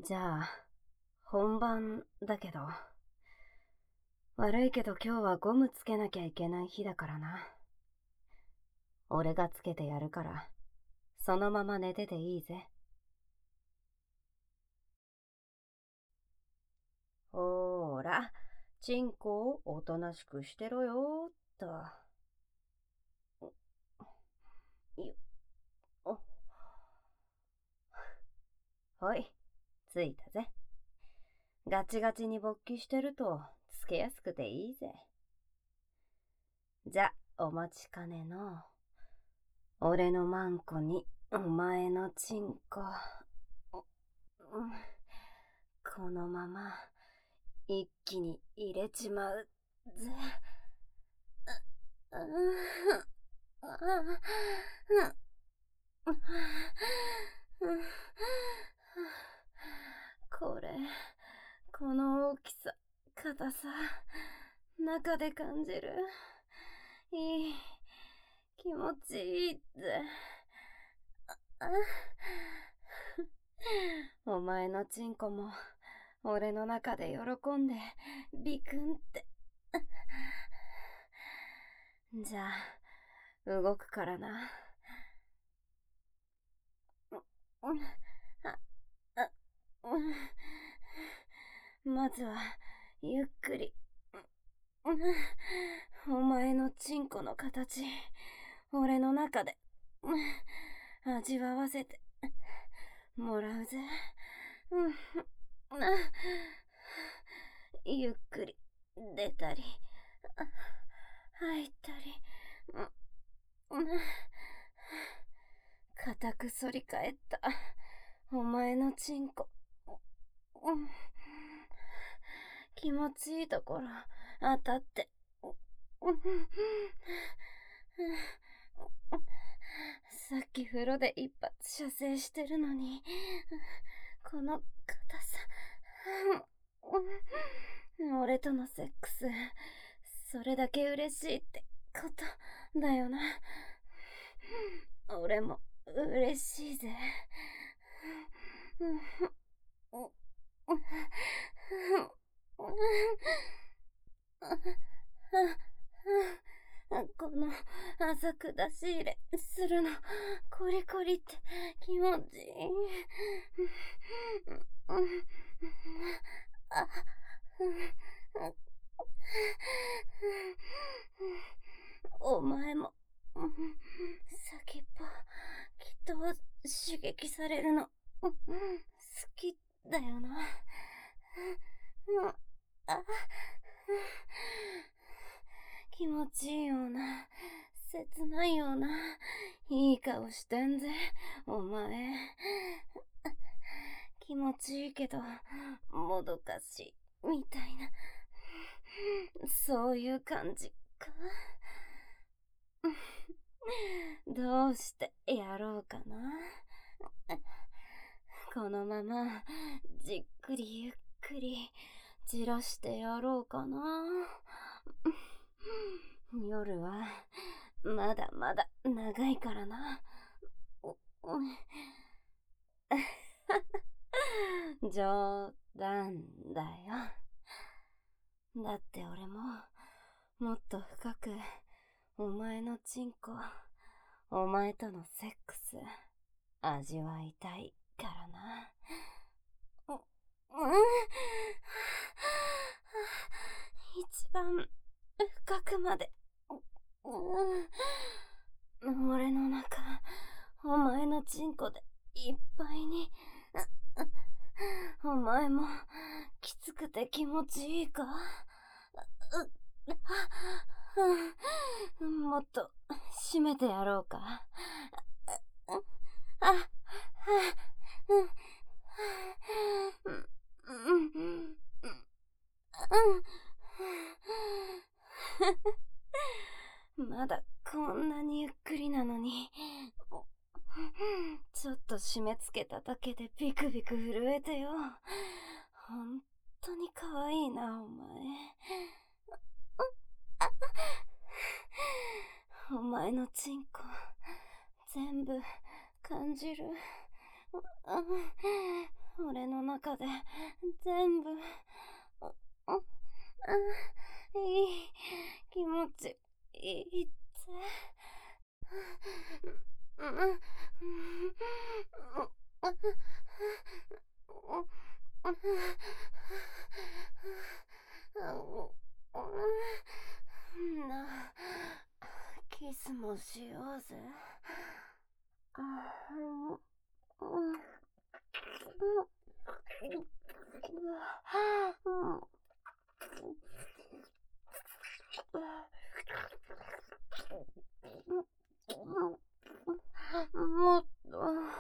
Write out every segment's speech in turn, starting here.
じゃあ、本番だけど。悪いけど今日はゴムつけなきゃいけない日だからな。俺がつけてやるから、そのまま寝てていいぜ。ほーら、チンコをおとなしくしてろよーっと。よっ。ほい、ついたぜ。ガチガチに勃起してるとつけやすくていいぜ。じゃ、お待ちかねの。俺のマンコにお前のチンコ。このまま一気に入れちまうぜ。これ、この大きさ、硬さ、中で感じる。いい、気持ちいいって。お前のチンコも俺の中で喜んでビクンって。じゃあ動くからな。まずはゆっくりお前のチンコの形俺の中で味わわせてもらうぜ。ゆっくり出たり入ったり固く反り返ったお前のチンコ。気持ちいいところ当たってさっき風呂で一発射精してるのにこの硬さ。俺とのセックスそれだけ嬉しいってことだよな。俺も嬉しいぜ。この浅く出し入れするのコリコリって気持ちいい。お前も先っぽきっと刺激されるの好きだよな。気持ちいいような切ないようないい顔してんぜお前。気持ちいいけどもどかしいみたいな、そういう感じか。どうしてやろうかな。このままじっくりゆっくりじらしてやろうかな。夜はまだまだ長いからな。冗談だよ。だって俺ももっと深くお前のチンコ、お前とのセックス味わいたいからな。一番深くまで。俺の中お前のチンコでいっぱいに。お前もきつくて気持ちいいか。もっと締めてやろうか。まだこんなにゆっくりなのに、ちょっと締め付けただけでビクビク震えてよ。本当に可愛いなお前。お前のチンコ全部感じる。 俺の中で全部、いい気持ちいいって。な、キスもしようぜ。もっと、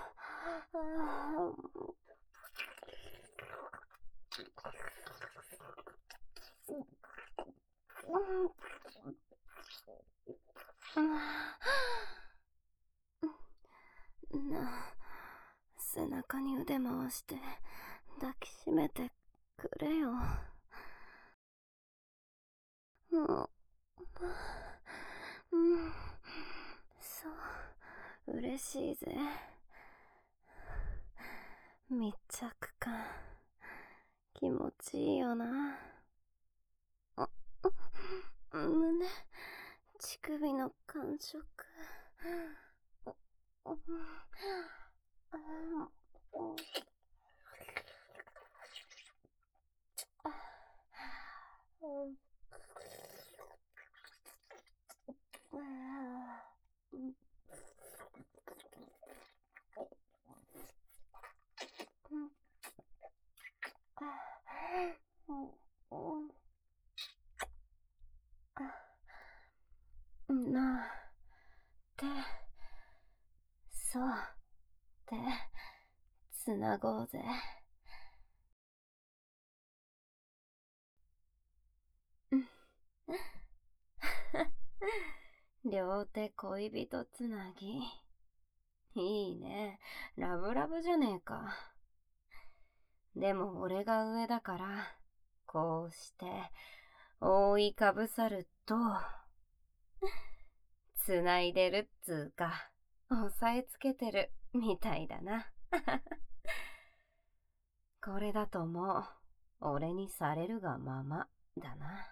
背中に腕回して抱きしめてくれよ。そう、嬉しいぜ。密着感、気持ちいいよな。胸、乳首の感触。なあ、手、そう、手、つなごうぜ。両手恋人つなぎ。いいね。ラブラブじゃねえか。でも俺が上だから、こうして、覆いかぶさると、繋いでるっつうか、押さえつけてるみたいだな。これだともう、俺にされるがままだな。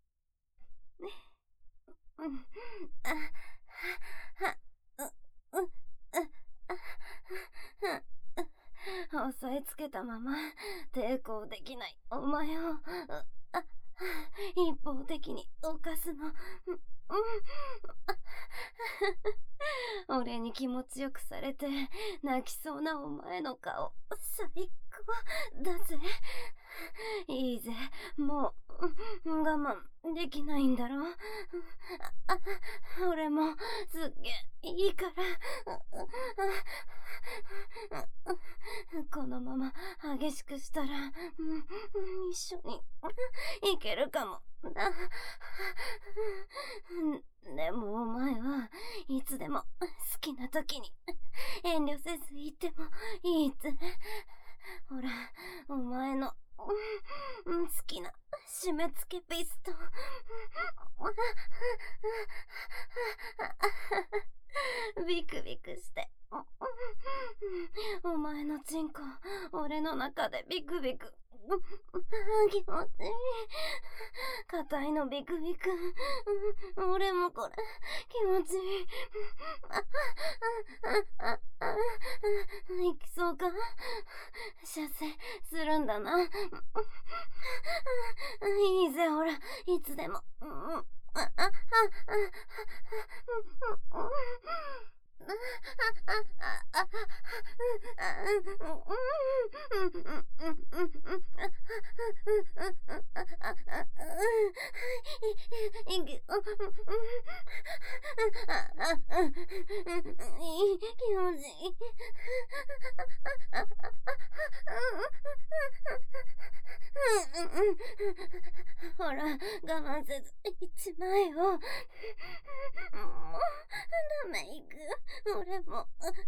押さえつけたまま抵抗できないお前を一方的に犯すの。俺に気持ちよくされて泣きそうなお前の顔、最高だぜ。いいぜ、もう我慢できないんだろ。俺もすっげえいいから。このまま激しくしたら、一緒にいけるかもな。でもお前はいつでも好きな時に遠慮せず言ってもいいって。ほら、お前の好きな締め付けピストン。ビクビクして、お前のチンコ俺の中でビクビク。気持ちいい。硬いのビクビク。俺もこれ気持ちいい。行きそうか？射精するんだな。いいぜ、ほら、いつでも。ほら、我慢せず、一枚を。もう、ダメ、行く。 俺も。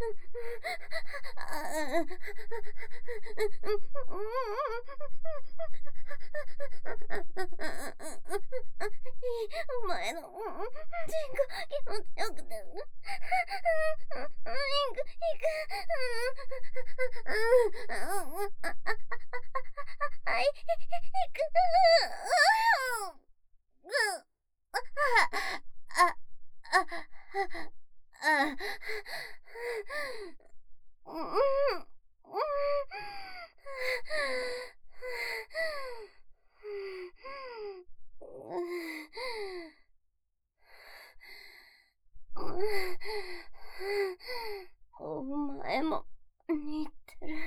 お前のチンコ気持ちよくて。はい、行く。お前も似てる。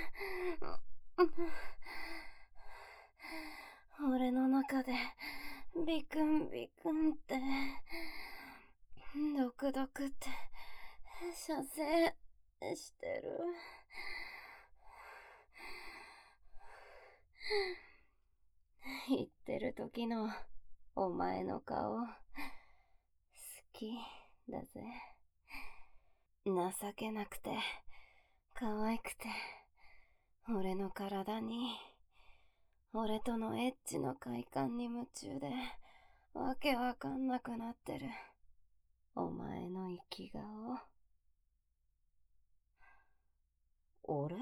俺の中でビクンビクンってドクドクって射精してる。言ってる時のお前の顔好きだぜ。情けなくて可愛くて俺の体に俺とのエッチの快感に夢中でわけわかんなくなってるお前の生き顔。俺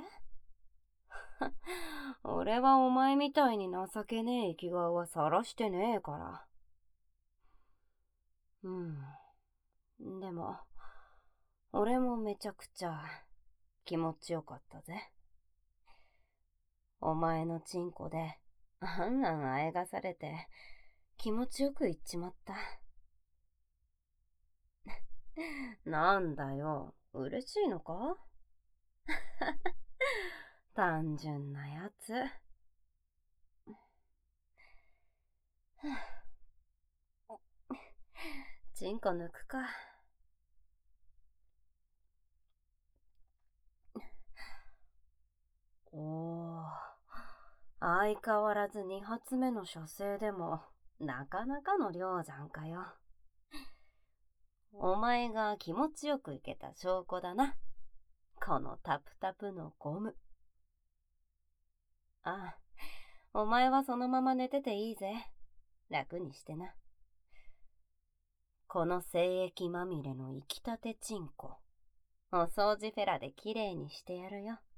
俺はお前みたいに情けねえ生き顔は晒してねえから。でも俺もめちゃくちゃ気持ちよかったぜ。お前のチンコであんあんあえがされて気持ちよくいっちまった。なんだよ、嬉しいのか？単純なやつ。チンコ抜くか。おー、相変わらず2発目の射精でもなかなかの量じゃんかよ。お前が気持ちよくいけた証拠だな。このタプタプのゴム。ああ、お前はそのまま寝てていいぜ。楽にしてな。この精液まみれの生きたてチンコ、お掃除フェラできれいにしてやるよ。